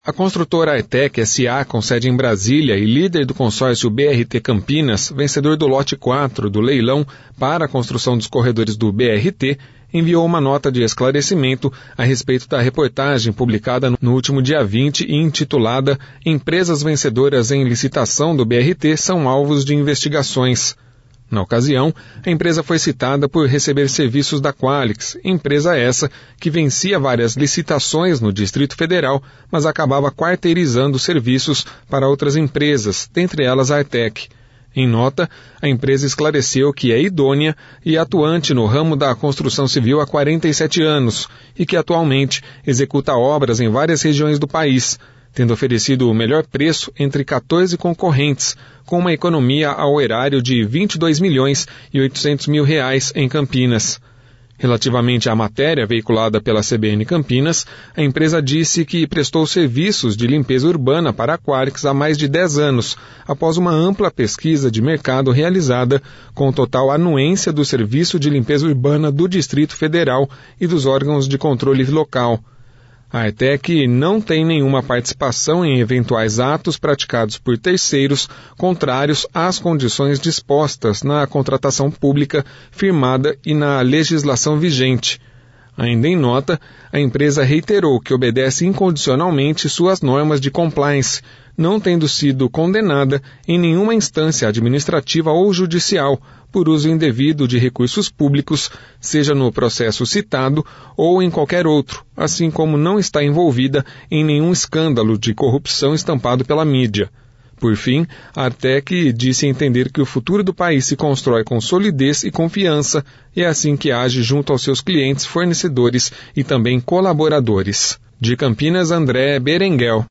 A construtora Aetec S.A., com sede em Brasília e líder do consórcio BRT Campinas, vencedor do lote 4 do leilão para a construção dos corredores do BRT, enviou uma nota de esclarecimento a respeito da reportagem publicada no último dia 20 e intitulada Empresas vencedoras em licitação do BRT são alvos de investigações. Na ocasião, a empresa foi citada por receber serviços da Qualix, empresa essa que vencia várias licitações no Distrito Federal, mas acabava quarteirizando serviços para outras empresas, dentre elas a Aetec. Em nota, a empresa esclareceu que é idônea e atuante no ramo da construção civil há 47 anos e que atualmente executa obras em várias regiões do país, tendo oferecido o melhor preço entre 14 concorrentes, com uma economia ao erário de R$ 22.800.000 em Campinas. Relativamente à matéria veiculada pela CBN Campinas, a empresa disse que prestou serviços de limpeza urbana para a Qualix há mais de 10 anos, após uma ampla pesquisa de mercado realizada com total anuência do Serviço de Limpeza Urbana do Distrito Federal e dos órgãos de controle local. A Aetec não tem nenhuma participação em eventuais atos praticados por terceiros contrários às condições dispostas na contratação pública firmada e na legislação vigente. Ainda em nota, a empresa reiterou que obedece incondicionalmente suas normas de compliance, não tendo sido condenada em nenhuma instância administrativa ou judicial por uso indevido de recursos públicos, seja no processo citado ou em qualquer outro, assim como não está envolvida em nenhum escândalo de corrupção estampado pela mídia. Por fim, a Aetec disse entender que o futuro do país se constrói com solidez e confiança, e é assim que age junto aos seus clientes, fornecedores e também colaboradores. De Campinas, André Berenguel.